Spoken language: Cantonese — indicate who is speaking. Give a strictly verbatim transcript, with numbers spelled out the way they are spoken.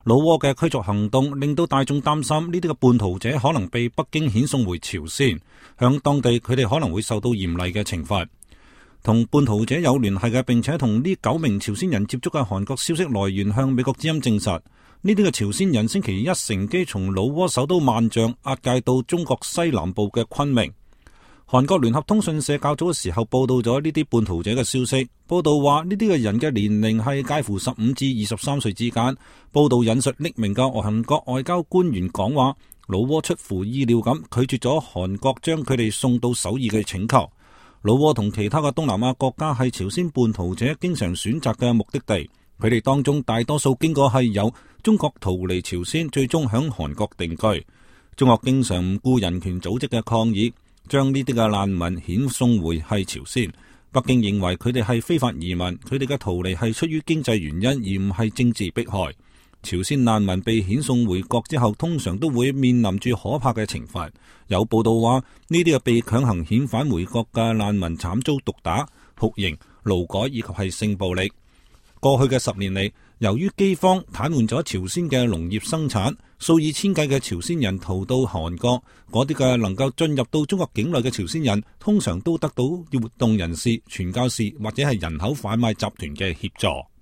Speaker 1: 老撾嘅驅逐行動令到大眾擔心呢啲嘅叛逃者可能被北京遣送回朝鮮，響當地佢哋可能會受到嚴厲嘅懲罰。同叛逃者有聯繫嘅，並且同呢九名朝鮮人接觸嘅韓國消息來源向美國之音證實，呢啲嘅朝鮮人星期一乘機從老撾首都萬象押解到中國西南部嘅昆明。韓國聯合通訊社較早嘅時候報道咗呢啲叛逃者嘅消息，報道話呢啲嘅人嘅年齡係介乎十五至二十三歲之間。報道引述匿名嘅韓國外交官員講話，老撾出乎意料咁拒絕咗韓國將佢哋送到首爾嘅請求。老撾同其他嘅東南亞國家係朝鮮叛逃者經常選擇嘅目的地，佢哋當中大多數經過係由中國逃離朝鮮，最終響韓國定居。中國經常唔顧人權組織嘅抗議，將呢啲嘅難民遣送回係朝鮮。北京認為佢哋係非法移民，佢哋嘅逃離係出於經濟原因，而唔係政治迫害。朝鮮難民被遣送回國之後，通常都會面臨住可怕嘅懲罰。有報道話，呢啲嘅被強行遣返回國嘅難民慘遭毒打、酷刑、勞改以及係性暴力。過去嘅十年嚟，由於饑荒癱瘓咗朝鮮嘅農業生產，數以千計嘅朝鮮人逃到韓國。嗰啲嘅能夠進入到中國境內嘅朝鮮人，通常都得到活動人士、傳教士或者係人口販賣集團嘅協助。